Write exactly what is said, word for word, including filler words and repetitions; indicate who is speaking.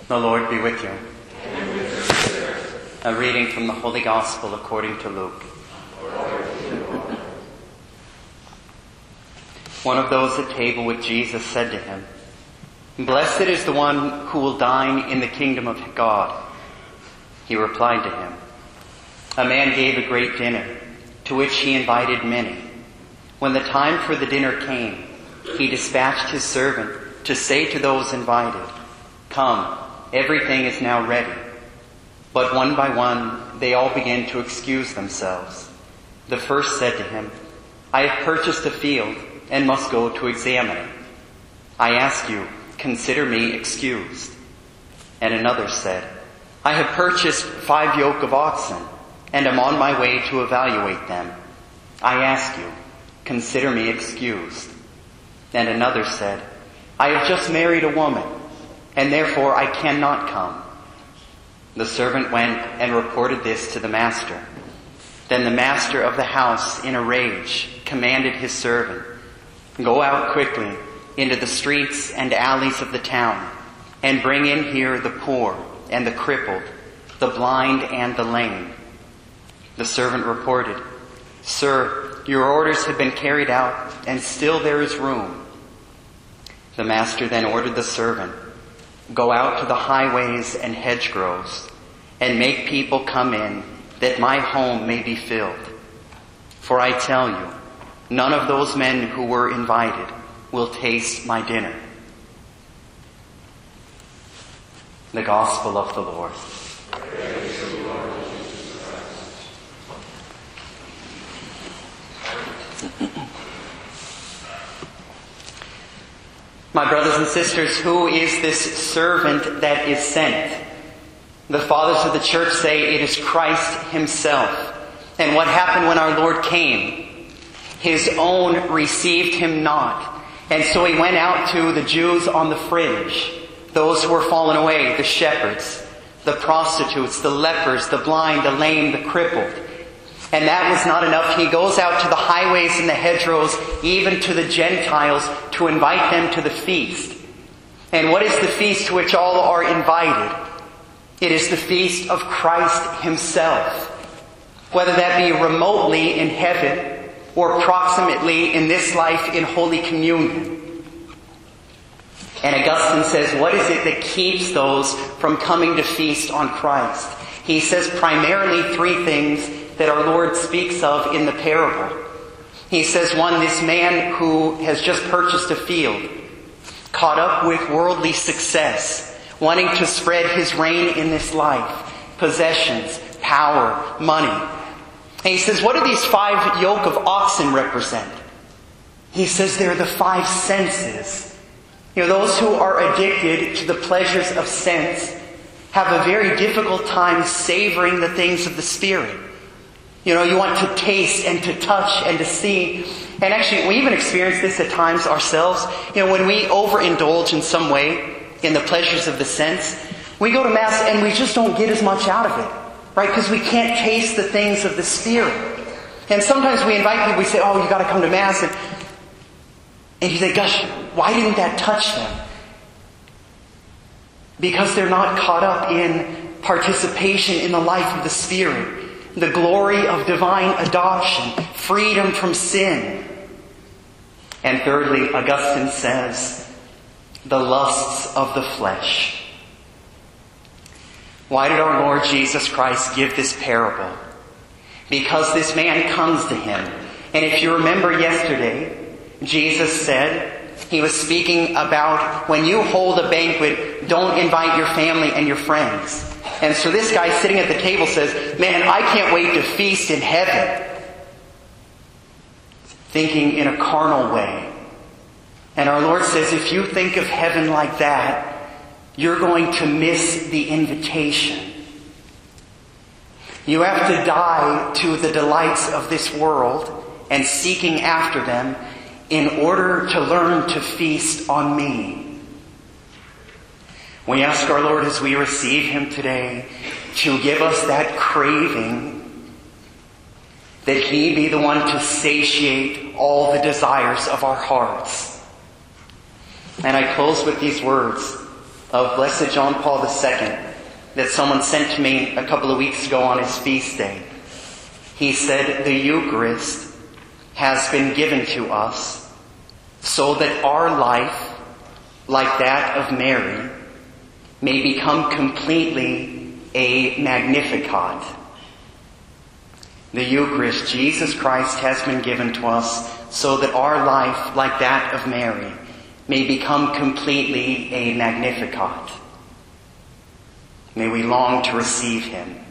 Speaker 1: The Lord be with you. A reading from the Holy Gospel according to Luke. One of those at table with Jesus said to him, "Blessed is the one who will dine in the kingdom of God." He replied to him, "A man gave a great dinner, to which he invited many. When the time for the dinner came, he dispatched his servant to say to those invited, 'Come, everything is now ready.' But one by one, they all began to excuse themselves. The first said to him, 'I have purchased a field and must go to examine it. I ask you, consider me excused.' And another said, 'I have purchased five yoke of oxen and am on my way to evaluate them. I ask you, consider me excused.' And another said, 'I have just married a woman, and therefore I cannot come.' The servant went and reported this to the master. Then the master of the house, in a rage, commanded his servant, 'Go out quickly into the streets and alleys of the town, and bring in here the poor and the crippled, the blind and the lame.' The servant reported, 'Sir, your orders have been carried out, and still there is room.' The master then ordered the servant, 'Go out to the highways and hedgerows, and make people come in, that my home may be filled. For I tell you, none of those men who were invited will taste my dinner.'" The Gospel of the Lord.
Speaker 2: Praise to the Lord Jesus Christ.
Speaker 1: My brothers and sisters, who is this servant that is sent? The fathers of the church say it is Christ himself. And what happened when our Lord came? His own received him not. And so he went out to the Jews on the fringe, those who were fallen away, the shepherds, the prostitutes, the lepers, the blind, the lame, the crippled. And that was not enough. He goes out to the highways and the hedgerows, even to the Gentiles, to invite them to the feast. And what is the feast to which all are invited? It is the feast of Christ himself. Whether that be remotely in heaven or proximately in this life in Holy Communion. And Augustine says, what is it that keeps those from coming to feast on Christ? He says primarily three things that our Lord speaks of in the parable. He says, one, this man who has just purchased a field, caught up with worldly success, wanting to spread his reign in this life, possessions, power, money. And he says, what do these five yoke of oxen represent? He says they're the five senses. You know, those who are addicted to the pleasures of sense have a very difficult time savoring the things of the Spirit. You know, you want to taste and to touch and to see. And actually, we even experience this at times ourselves. You know, when we overindulge in some way in the pleasures of the sense, we go to Mass and we just don't get as much out of it. Right? Because we can't taste the things of the Spirit. And sometimes we invite people, we say, oh, you got to come to Mass. And, and you say, gosh, why didn't that touch them? Because they're not caught up in participation in the life of the Spirit. The glory of divine adoption, freedom from sin. And thirdly, Augustine says, the lusts of the flesh. Why did our Lord Jesus Christ give this parable? Because this man comes to him. And if you remember yesterday, Jesus said, he was speaking about when you hold a banquet, don't invite your family and your friends. And so this guy sitting at the table says, man, I can't wait to feast in heaven. Thinking in a carnal way. And our Lord says, if you think of heaven like that, you're going to miss the invitation. You have to die to the delights of this world and seeking after them in order to learn to feast on me. We ask our Lord as we receive him today to give us that craving, that he be the one to satiate all the desires of our hearts. And I close with these words of Blessed John Paul the Second that someone sent to me a couple of weeks ago on his feast day. He said, the Eucharist has been given to us so that our life, like that of Mary, may become completely a Magnificat. The Eucharist, Jesus Christ, has been given to us so that our life, like that of Mary, may become completely a Magnificat. May we long to receive him.